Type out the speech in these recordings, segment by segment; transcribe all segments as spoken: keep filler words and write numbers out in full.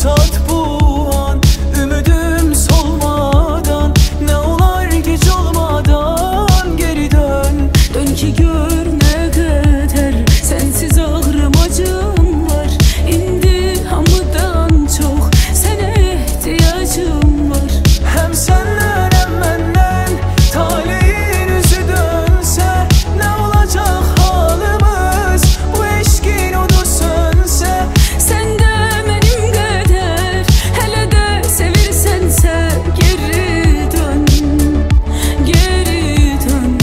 saat bu an, ümidim solmadan. Ne olar geç olmadan geri dön. Dön ki gör ne kadar sensiz ağrım acım var. İndi hamıdan çok sene ihtiyacım var. Hem senden hem benden talihin yüzü dönse, ne olacak halimiz bu eşkin odu sönse. Sen de benim kadar hele de sevirsense geri dön, geri dön,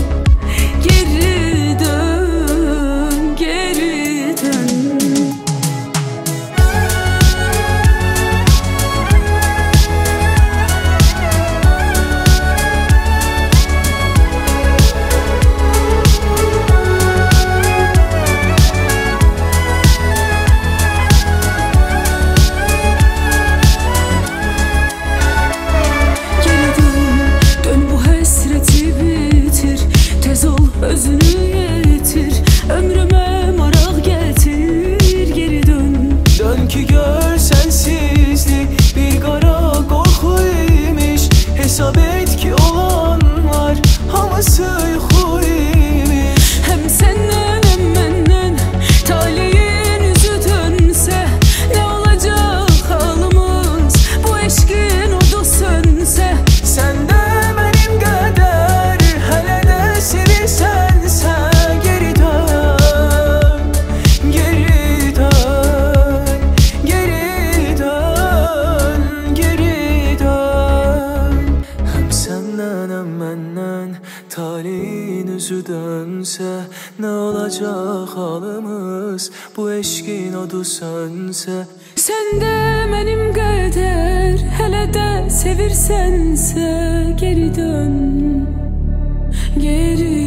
geri dön, geri dön. Özünü yetir, ömrüme maral getir, geri dön. Dön ki gör sensizlik bir kara korku imiş. Hesap et ki olanlar hamısı yuhu imiş. Hem senden hem benden talihin yüzü dönse, ne olacak halimiz bu eşkin odu sönse. Sen de benim kadar hele de sevirsense geri dön, geri dön, geri dön, geri dön. Hem senden hem benden talihin yüzü dönse, ne olacak halimiz bu eşkin odu sönse. Sen de benim kadar hele de sevirsense geri dön, geri